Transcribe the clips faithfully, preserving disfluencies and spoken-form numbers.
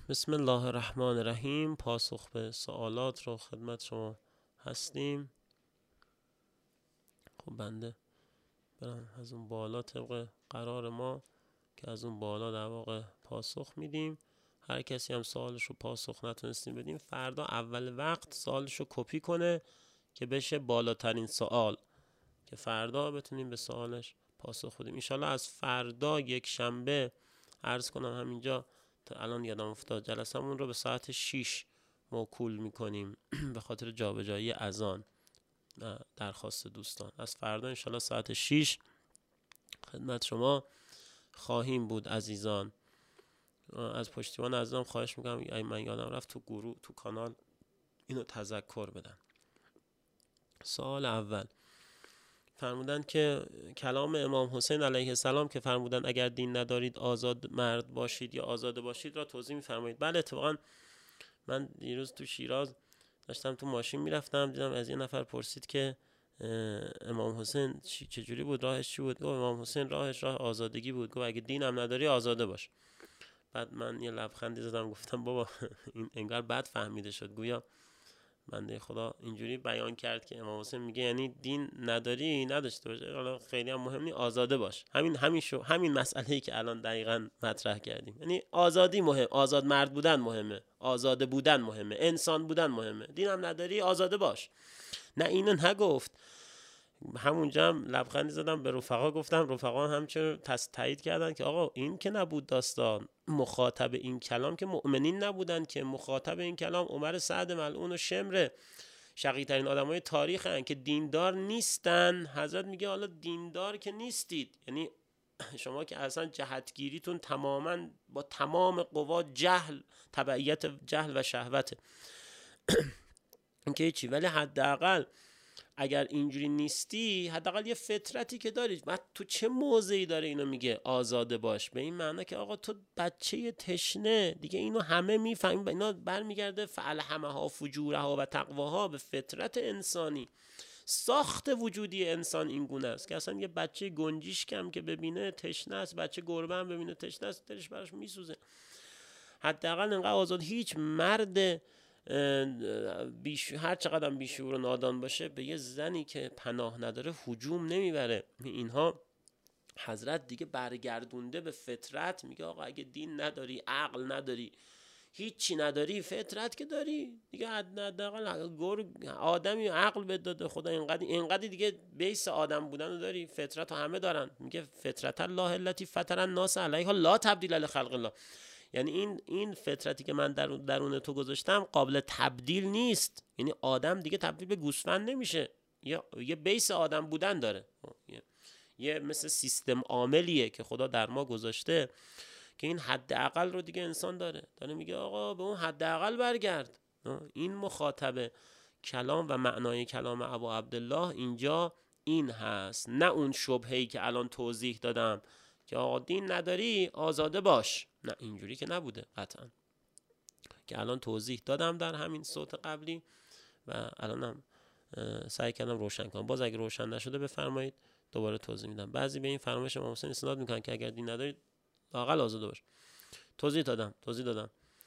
بسم الله الرحمن الرحیم. پاسخ به سوالات رو خدمت شما هستیم. خب بنده برم از اون بالا طبق قرار ما که از اون بالا در واقع پاسخ میدیم. هر کسی هم سوالش رو پاسخ نتونستیم بدیم، فردا اول وقت سوالش رو کپی کنه که بشه بالاترین سوال، که فردا بتونیم به سوالش پاسخ بدیم. انشالله از فردا یک شنبه عرض کنم همینجا، تا الان یادم افتاد جلسمون رو به ساعت شیش موکول میکنیم به خاطر جابجایی اذان. درخواست دوستان از فردا انشالله ساعت شیش خدمت شما خواهیم بود عزیزان. از پشتیبان عزیزم خواهش میکنم اگه من یادم رفت تو گروه تو کانال اینو تذکر بدن. سوال اول فرمودن که کلام امام حسین علیه السلام که فرمودن اگر دین ندارید آزاد مرد باشید یا آزاده باشید را توضیح میفرمایید. بله، اتفاقا من دیروز تو شیراز داشتم تو ماشین میرفتم، دیدم از یه نفر پرسید که امام حسین چجوری بود، راهش چی بود؟ گفت امام حسین راهش راه آزادگی بود. گفت اگه دین هم نداری آزاده باش. بعد من یه لبخندی زدم گفتم بابا این انگار بد فهمیده شد، گویا بنده خدا اینجوری بیان کرد که امام حسین میگه یعنی دین نداری نداشته باشه، حالا خیلی هم مهم نیست، آزاده باش. همین همین شو همین مسئله‌ای که الان دقیقاً مطرح کردیم، یعنی آزادی مهم، آزاد مرد بودن مهمه، آزاده بودن مهمه، انسان بودن مهمه. دین هم نداری آزاده باش. نه اینو نگفت. همونجا هم لبخندی زدم به رفقا، گفتم رفقا همچنین تایید کردن که آقا این که نبود داستان، مخاطب این کلام که مؤمنین نبودن، که مخاطب این کلام عمر سعد ملعون و شمر شقی‌ترین آدمای تاریخ هستند که دیندار نیستن. حضرت میگه حالا دیندار که نیستید، یعنی شما که اصلا جهتگیریتون تماما با تمام قوا جهل، تبعیت جهل و شهوته. این که چی، ولی حداقل اگر اینجوری نیستی حداقل یه فطرتی که داری. بعد تو چه موضعی داره اینو میگه آزاده باش؟ به این معنی که آقا تو بچه تشنه دیگه، اینو همه میفهمیم. اینا برمیگرده فالهمها فجورها و تقواها، به فطرت انسانی. ساخت وجودی انسان این گونه است که اصلا یه بچه گنجیش کم که ببینه تشنه است، بچه گربه هم ببینه تشنه است، دلش براش میسوزه. حداقل انقدر آزاد. هیچ مرد بیش... هر چقدر هم بیشعور و نادان باشه به یه زنی که پناه نداره هجوم نمیبره. اینها حضرت دیگه برگردونده به فطرت. میگه آقا اگه دین نداری، عقل نداری، هیچی نداری، فطرت که داری دیگه، حداقل گرگ آدمی عقل بهت داده خدا، اینقدر اینقدر دیگه بیس آدم بودن رو داری. فطرت رو همه دارن. میگه فطرت الله التي فطر الناس علیها لا تبدیل لخلق الله. یعنی این این فطرتی که من در درون تو گذاشتم قابل تبدیل نیست. یعنی آدم دیگه تبدیل به گوسفند نمیشه، یا یه بیس آدم بودن داره، یه, یه مثل سیستم عاملیه که خدا در ما گذاشته که این حداقل رو دیگه انسان داره. داره میگه آقا به اون حداقل برگرد. این مخاطب کلام و معنای کلام ابو عبدالله اینجا این هست، نه اون شبهه‌ای که الان توضیح دادم که آقا دین نداری آزاده باش. نه اینجوری که نبوده قطعا، که الان توضیح دادم در همین صوت قبلی و الانم سعی کردم روشن کنم. باز اگه روشن نشده بفرمایید دوباره توضیح میدم. بعضی به این فرمایش امام حسین استناد میکنن که اگر دین ندارید لااقل آزاده باش. توضیح دادم توضیح دادم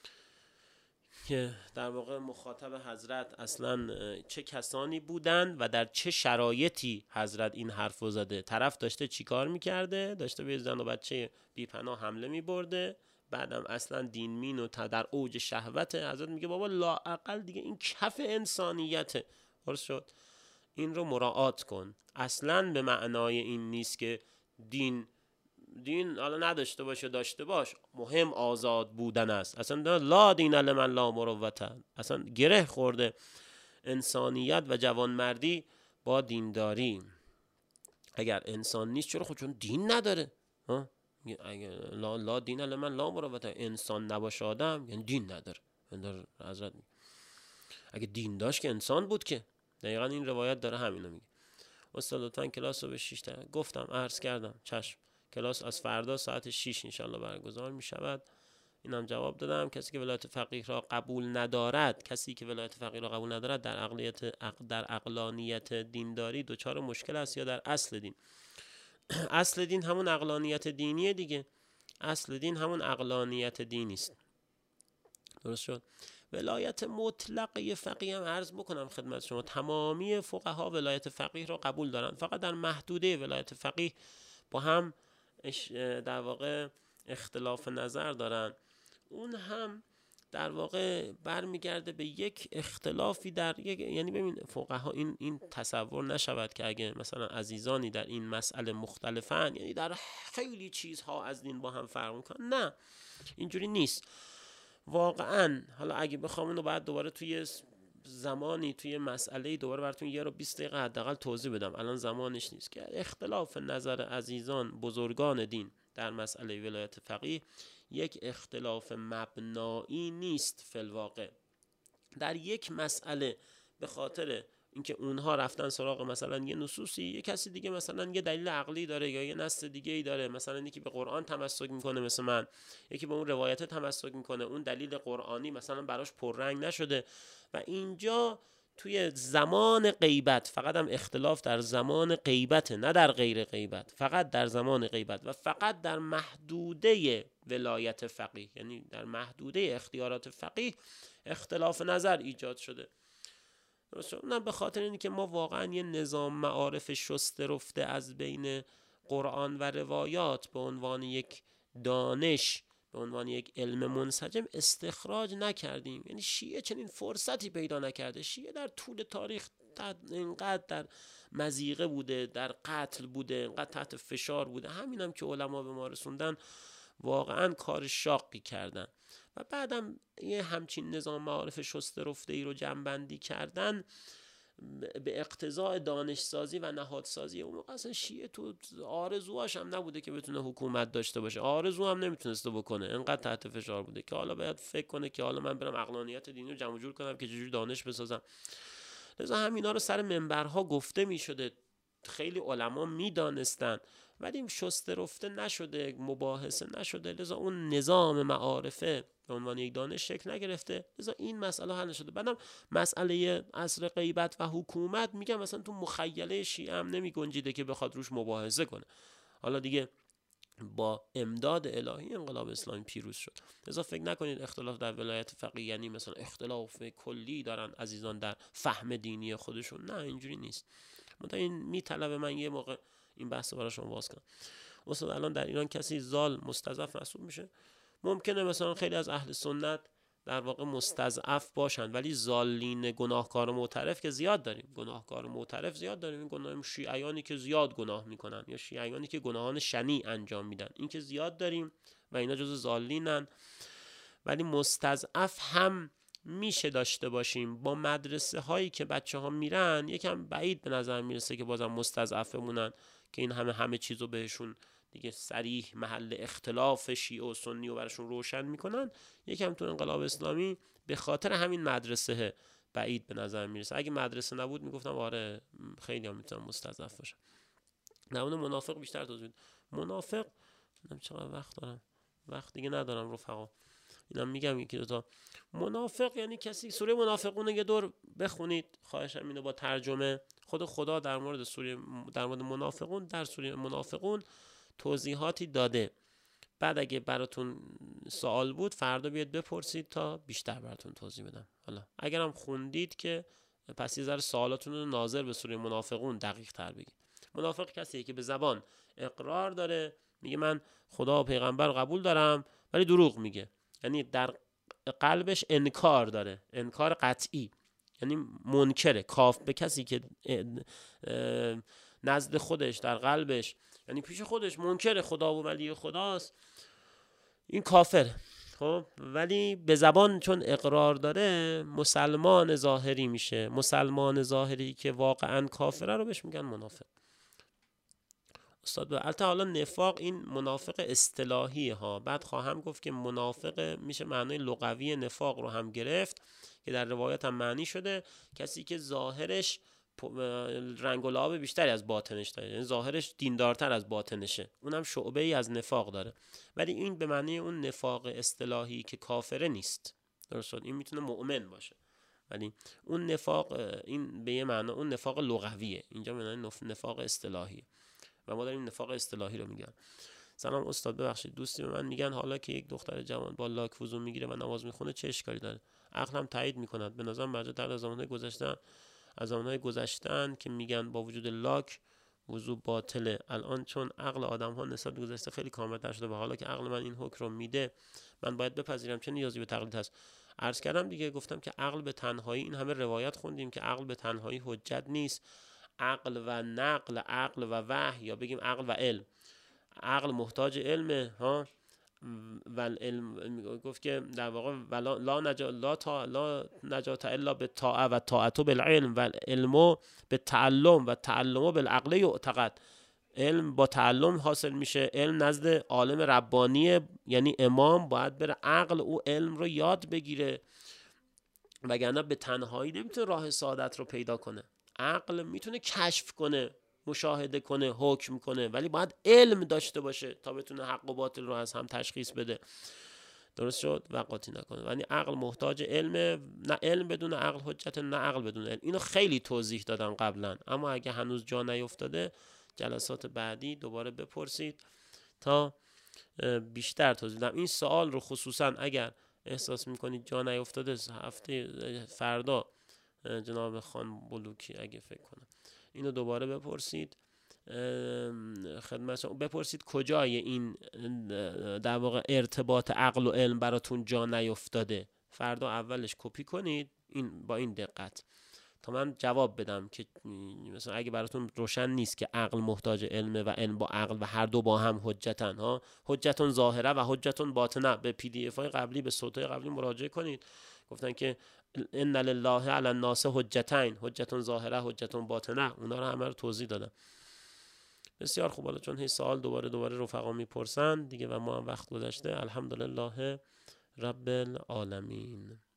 که در واقع مخاطب حضرت اصلا چه کسانی بودن و در چه شرایطی حضرت این حرفو زده. طرف داشته چیکار میکرده؟ داشته به زن و بچه بی‌پناه حمله میبرده، بعدم اصلا دین مین و در اوج شهوت. حضرت میگه بابا لااقل دیگه این کف انسانیته. درست شد؟ این رو مراعات کن. اصلا به معنای این نیست که دین دین حالا نداشته باشه داشته باش، مهم آزاد بودن است. اصلا لا دین لمن لا مروته، اصلا گره خورده انسانیت و جوانمردی با دینداری. اگر انسان نیست چرا؟ خود چون دین نداره. ها لا, لا دین لمن لا مروته، انسان نباشه آدم یعنی دین نداره. حضرت اگه دین داشت که انسان بود که. دقیقا این روایت داره همینو میگه. استاد لطفاً کلاس رو به شش تا گفتم عرض کردم. چشم. کلاس از فردا ساعت شش انشالله برگزار می شود. اینم جواب دادم. کسی که ولایت فقیه را قبول ندارد، کسی که ولایت فقیه را قبول ندارد در عقلیت در عقلانیت دینداری دچار مشکل است یا در اصل دین. اصل دین همون عقلانیت دینیه دیگه. اصل دین همون عقلانیت دینی است. درست شد. ولایت مطلقه فقیه هم عرض بکنم خدمت شما، تمامی فقها ولایت فقیه رو قبول دارن، فقط در محدوده ولایت فقیه با هم در واقع اختلاف نظر دارن. اون هم در واقع برمیگرده به یک اختلافی در یک، یعنی ببین فقها این این تصور نشود که اگه مثلا عزیزانی در این مسئله مختلفن یعنی در خیلی چیزها از دین با هم فرق میکنن، نه اینجوری نیست واقعا. حالا اگه بخوام اینو بعد دوباره توی زمانی توی مسئله دوباره براتون یه رو بیست دقیقه حداقل توضیح بدم، الان زمانش نیست، که اختلاف نظر عزیزان بزرگان دین در مسئله ولایت فقیه یک اختلاف مبنایی نیست فی الواقع. در یک مسئله به خاطر اینکه اونها رفتن سراغ مثلا یه نصوصی، یه کسی دیگه مثلا یه دلیل عقلی داره یا یه نص دیگه ای داره، مثلا یکی به قرآن تمسک میکنه مثل من، یکی به اون روایت تمسک میکنه، اون دلیل قرآنی مثلا براش پررنگ نشده و اینجا توی زمان غیبت، فقط هم اختلاف در زمان غیبت نه در غیر غیبت، فقط در زمان غیبت و فقط در محدوده ولایت فقیه، یعنی در محدوده اختیارات فقیه اختلاف نظر ایجاد شده. نه به خاطر اینکه که ما واقعا یه نظام معارف شسته رفته از بین قرآن و روایات به عنوان یک دانش، به عنوان یک علم منسجم استخراج نکردیم. یعنی شیعه چنین فرصتی پیدا نکرده. شیعه در طول تاریخ اینقدر در مضیقه بوده، در قتل بوده، اینقدر تحت فشار بوده، همین هم که علما به ما رسوندن واقعا کار شاقی کردن و بعدم یه همچین نظام معارف شسته رفته ای رو جمع‌بندی کردن به اقتضاء دانشسازی و نهادسازی. اون موقع اصلا شیعه تو آرزوهاش هم نبوده که بتونه حکومت داشته باشه، آرزو هم نمیتونسته بکنه، انقدر تحت فشار بوده که حالا باید فکر کنه که حالا من برم عقلانیت دینی رو جمع جور کنم که چجوری دانش بسازم. لذا همینا رو سر منبرها گفته میشده، خیلی علما میدانستن ولی شسته رفته نشده، مباحثه نشده، لذا اون نظام معارفه به عنوان یک دانش شکل نگرفته، لذا این مسئله حل نشده. بعدم مسئله عصر غیبت و حکومت میگم مثلا تو مخیله شیعه هم نمی گنجیده که بخواد روش مباحثه کنه. حالا دیگه با امداد الهی انقلاب اسلامی پیروز شد. لذا فکر نکنید اختلاف در ولایت فقیه یعنی مثلا اختلاف کلی دارن عزیزان در فهم دینی خودشون، نه اینجوری نیست. منتها این میطلبه من یه موقع این بحث رو براشون باز کنم. مثلا الان در ایران کسی زال مستضعف محسوب میشه، ممکنه مثلا خیلی از اهل سنت در واقع مستضعف باشن ولی زالین گناهکار معترف که زیاد داریم، گناهکار معترف زیاد داریم، این گناه شیعیانی که زیاد گناه میکنن یا شیعیانی که گناهان شنیع انجام میدن، این که زیاد داریم و اینا جزو زالینن. ولی مستضعف هم میشه داشته باشیم. با مدرسه هایی که بچه ها میرن یکم بعید به نظر میرسه که بازم مستضعف بمونن که این همه همه چیزو بهشون دیگه صریح محل اختلاف شیعه و سنی رو براشون روشن میکنن. یکم تو انقلاب اسلامی به خاطر همین مدرسه بعید به نظر میرسه. اگه مدرسه نبود میگفتم آره خیلی هم میتونم مستضعف باشم. نمون منافق بیشتر توضیح بدم. منافق نمیدونم چقدر وقت دارم، وقت دیگه ندارم رفقا، اینم میگم یکی دو تا. منافق یعنی کسی، سوره منافقون یه دور بخونید خواهشم اینه با ترجمه. خود خدا در مورد سوره در مورد منافقون در سوره منافقون توضیحاتی داده. بعد اگه براتون سوال بود فردا بیاد بپرسید تا بیشتر براتون توضیح بدم. حالا اگرم خوندید که پس یه ذره سوالاتون رو ناظر به سوره منافقون دقیق تر بگید. منافق کسیه که به زبان اقرار داره، میگه من خدا و پیغمبر قبول دارم ولی دروغ میگه، یعنی در قلبش انکار داره، انکار قطعی، یعنی منکره. کاف به کسی که نزد خودش در قلبش یعنی پیش خودش منکر خدا و ولی خداست، این کافر. خب ولی به زبان چون اقرار داره مسلمان ظاهری میشه. مسلمان ظاهری که واقعا کافره رو بهش میگن منافق. استاد البته حالا نفاق این منافق اصطلاحی ها، بعد خواهم گفت که منافق میشه معنای لغوی نفاق رو هم گرفت که در روایت هم معنی شده کسی که ظاهرش رنگ و لعاب بیشتری از باطنش داره، یعنی ظاهرش دیندارتر از باطنشه، اونم شعبه ای از نفاق داره. ولی این به معنی اون نفاق اصطلاحی که کافره نیست. درست شد؟ این میتونه مؤمن باشه ولی اون نفاق این به یه معنی اون نفاق لغویه، اینجا به معنی نفاق اصطلاحی و ما داریم نفاق اصطلاحی رو میگم. سلام استاد ببخشید دوستی به من میگن حالا که یک دختر جوان با لاک وضو میگیره و نماز میخونه چه اشکالی داره؟ عقلم تایید میکند. به نظر مرجع در زمانهای گذشته از زمانهای گذشتن که میگن با وجود لاک وضو باطله. الان چون عقل آدم ها نسبت به گذشته خیلی کامل‌تر شده و حالا که عقل من این حکم رو میده من باید بپذیرم، چه نیازی به تقلید هست؟ عرض کردم دیگه، گفتم که عقل به تنهایی، این همه روایت خوندیم که عقل به تنهایی حجت نیست. عقل و نقل، عقل و وحی، یا بگیم عقل و علم. عقل محتاج علمه ها، و علم گفت که در واقع ولا لا نجات لا تا لا نجات الا بالطاعه و طاعته بالعلم و علم بالتعلم و تعلم بالعقل یعتقد. علم با تعلم حاصل میشه. علم نزد عالم ربانی یعنی امام باید بره عقل او علم رو یاد بگیره، وگرنه به تنهایی نمیتونه راه سعادت رو پیدا کنه. عقل میتونه کشف کنه، مشاهده کنه، حکم کنه، ولی باید علم داشته باشه تا بتونه حق و باطل رو از هم تشخیص بده. درست شد؟ وقاتی نکنه. ولی عقل محتاج علمه. نه علم بدون عقل حجت، نه عقل بدون علم. اینو خیلی توضیح دادم قبلا، اما اگه هنوز جا نیفتاده جلسات بعدی دوباره بپرسید تا بیشتر توضیح بدم. این سوال رو خصوصا اگر احساس میکنید جا نیفتاده، هفته فردا جناب خان بلوکی اگه فکر کنم اینو دوباره بپرسید خدمت بپرسید کجای این در واقع ارتباط عقل و علم براتون جا نیفتاده. فردا اولش کپی کنید این با این دقت تا من جواب بدم که مثلا اگه براتون روشن نیست که عقل محتاج علمه و علم با عقل و هر دو با هم حجتن ها، حجتون ظاهره و حجتون باطنه. به پی دی اف های قبلی، به صوتای قبلی مراجعه کنید. گفتن که ان لله علی الناس حجتین، حجتون ظاهره، حجتون باطنه. اونا رو همه رو توضیح دادم. بسیار خوب. حالا چون هی سوال دوباره دوباره رفقا میپرسن دیگه و ما هم وقت گذشته، الحمدلله رب العالمین.